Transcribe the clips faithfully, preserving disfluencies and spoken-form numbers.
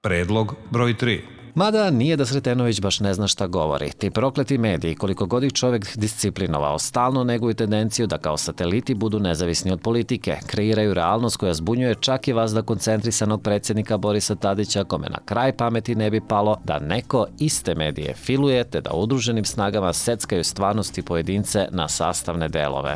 Predlog broj tri. Mada nije da Sretenović baš ne zna šta govori. Ti prokleti mediji, koliko god ih čovek disciplinovao, stalno neguju tendenciju da kao sateliti budu nezavisni od politike. Kreiraju realnost koja zbunjuje čak i vazda koncentrisanog predsjednika Borisa Tadića, kome na kraj pameti ne bi palo da neko iste medije filuje te da udruženim snagama seckaju stvarnosti pojedince na sastavne delove.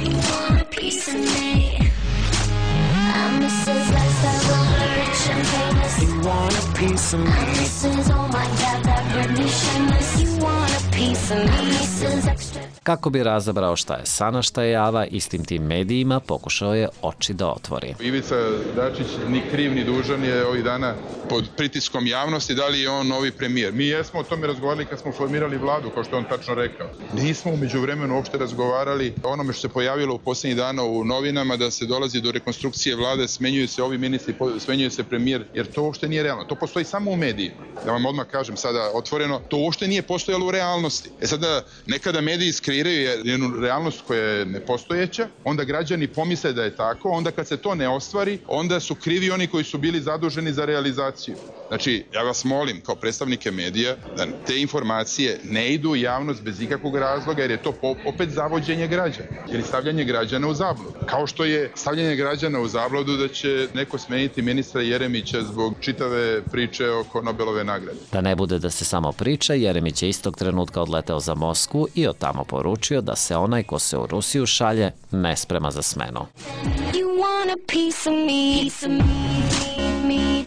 You want a piece of me. This is, oh my God, that Britney shameless. You want a piece of me. This is extra. Kako bi razabrao šta je sana, šta je java, istim tim medijima pokušao je oči da otvori. Ivica Dačić ni kriv ni dužan je ovih dana pod pritiskom javnosti da li je on novi premijer. Mi jesmo o tome razgovarali kad smo formirali vladu, kao što je on tačno rekao. Nismo umeđu vremenu uopšte razgovarali o onome što se pojavilo u posljednjih dana u novinama, da se dolazi do rekonstrukcije vlade, smenjuju se ovi ministri, smenjuje se premijer, jer to uopšte nije realno. To postoji samo u medijima. Da vam odmah kažem sada otvoreno, to uopšte nije postojalo u realnosti. E sada, nekada mediji kreiraju jednu realnost koja je nepostojeća, onda građani pomisle da je tako, onda kad se to ne ostvari, onda su krivi oni koji su bili zaduženi za realizaciju. Znači, ja vas molim, kao predstavnike medija, da te informacije ne idu u javnost bez ikakvog razloga, jer je to opet zavođenje građana, ili stavljanje građana u zabludu. Kao što je stavljanje građana u zabludu da će neko smeniti ministra Jeremića zbog čitave priče oko Nobelove nagrade. Da ne bude da se samo priča, Jeremić je istog trenutka odleteo za Moskvu i od tamo poručio da se onaj ko se u Rusiju šalje ne sprema za smenu. You want a piece of me. Piece of me, me, me.